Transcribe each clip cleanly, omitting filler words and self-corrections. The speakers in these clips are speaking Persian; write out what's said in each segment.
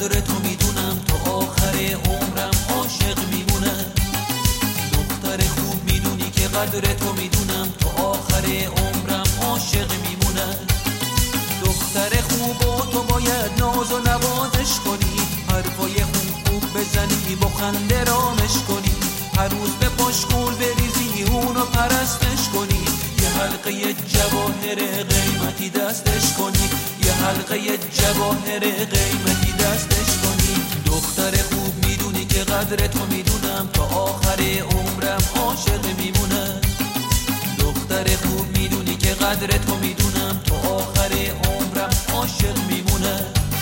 قدر تو میدونم تا آخر عمرم عاشق میمونم. دختر خوب میدونی که قدر تو میدونم تا آخر عمرم عاشق میمونم. دختر خوب و تو باید ناز و نوازش کنی، حرفای خوب بزنی با خنده رامش کنی، هر روز به پاشکول بریزی اونو پرستش کنی، یه حلقه جواهر قیمتی دستش کنی، یه حلقه جواهر قیمتی دستش کنی. دختر خوب میدونی که قدر تو میدونم تا آخر عمرم عاشق میمونم. دختر خوب میدونی که قدر تو میدونم تا آخر عمرم عاشق میمونم.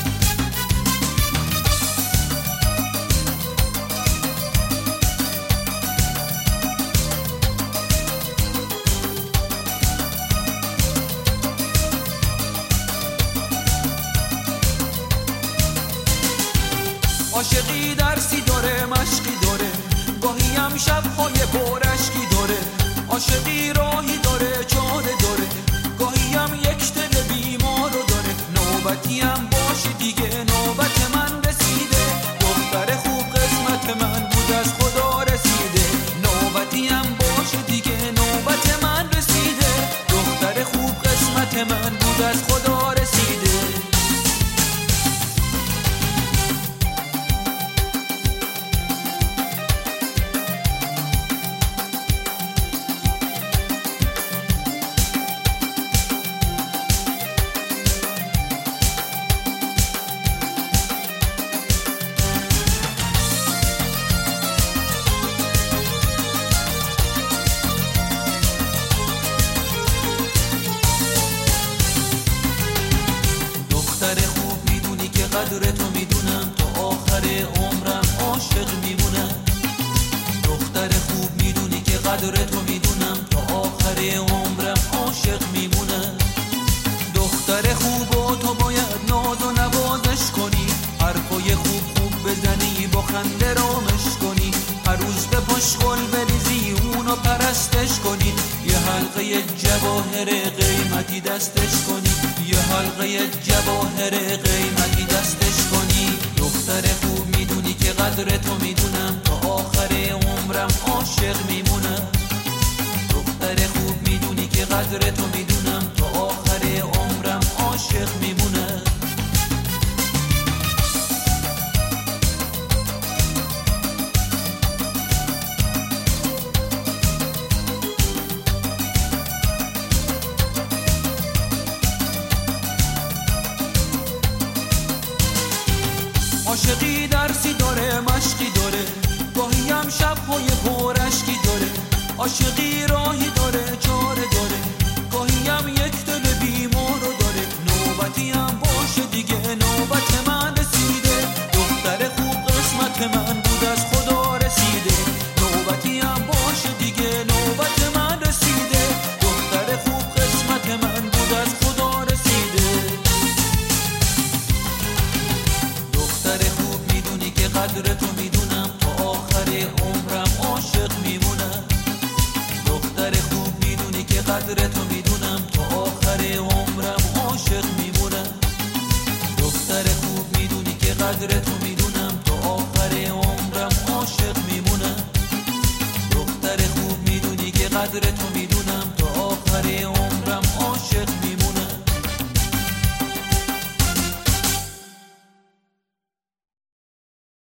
عاشقی درسی داره، مشقی داره، گاهی هم شب‌های پراشکی داره. عاشقی راهی داره، چاره داره، گاهی هم یک دل بیمارو داره. نوبتی هم باشه دیگه، نوبت من رسیده. دختر خوب قسمت من بود، از خدا رسیده. نوبتی هم باشه دیگه، نوبت من رسیده. دختر خوب قسمت من بود، از خدا رسیده. دختر خوب میدونی که قدر تو میدونم تا آخر عمرم عاشق میمونم. دختر خوب میدونی که قدر تو میدونم تا آخر عمرم عاشق میمونم. دختر خوب و تو باید ناز و نوازش کنی، حرفای خوب بزنی با خنده رامش کنی، هر روز به پاشکل بریزی اونو پرستش کنی، یه حلقه جواهر قیمتی دستش کنی، یه حلقه جواهر قیمتی دستش کنی. دختر خوب میدونی که قدر تو میدونم تا آخر عمرم عاشق میمونم. دختر خوب میدونی که قدر تو میدونم تا آخر عمرم عاشق میمونم. عاشقی درسی داره، مشقی داره، گاهی هم شب‌های پراشکی داره. عاشقی راهی داره، چاره داره، گاهی هم یک دل بیمارو داره. نوبتی هم باشه دیگه، نوبت من رسیده. دختر خوب قسمت من بود، از خدا رسیده. نوبتی هم باشه دیگه، نوبت من رسیده. دختر خوب قسمت من بود، از خدا رسیده. دختر خوب میدونی که قدر تو میدونم تا آخر عمرم عاشق میمونم. دختر خوب میدونی که قدر تو میدونم تا آخر عمرم عاشق میمونم. دختر خوب میدونی که قدر تو میدونم تا آخر عمرم عاشق میمونم. دختر خوب میدونی که قدر تو میدونم